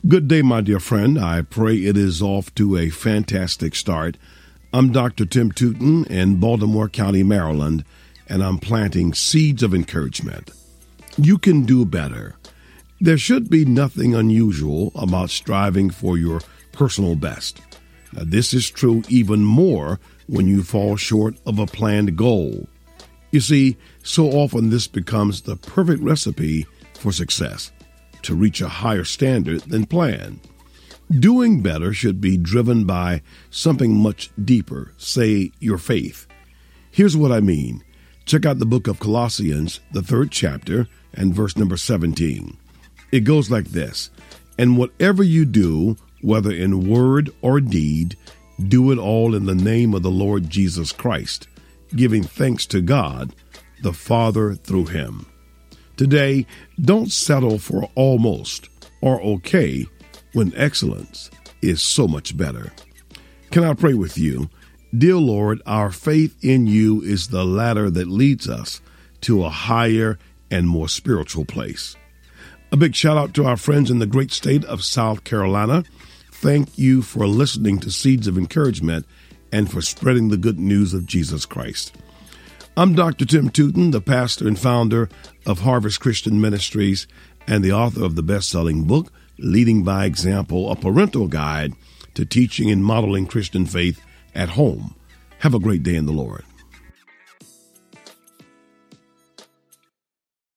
Good day, my dear friend. I pray it is off to a fantastic start. I'm Dr. Tim Tootin in Baltimore County, Maryland, and I'm planting seeds of encouragement. You can do better. There should be nothing unusual about striving for your personal best. Now, this is true even more when you fall short of a planned goal. You see, so often this becomes the perfect recipe for success, to reach a higher standard than planned. Doing better should be driven by something much deeper, say your faith. Here's what I mean. Check out the book of Colossians, the 3rd chapter, and verse number 17. It goes like this: "And whatever you do, whether in word or deed, do it all in the name of the Lord Jesus Christ, giving thanks to God, the Father through him." Today, don't settle for almost or okay when excellence is so much better. Can I pray with you? Dear Lord, our faith in you is the ladder that leads us to a higher and more spiritual place. A big shout out to our friends in the great state of South Carolina. Thank you for listening to Seeds of Encouragement and for spreading the good news of Jesus Christ. I'm Dr. Tim Tootin, the pastor and founder of Harvest Christian Ministries and the author of the best-selling book, Leading by Example, a parental guide to teaching and modeling Christian faith at home. Have a great day in the Lord.